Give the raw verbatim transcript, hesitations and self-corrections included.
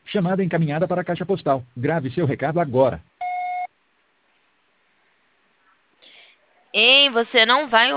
Chamada encaminhada para a caixa postal. Grave seu recado agora. Ei, você não vai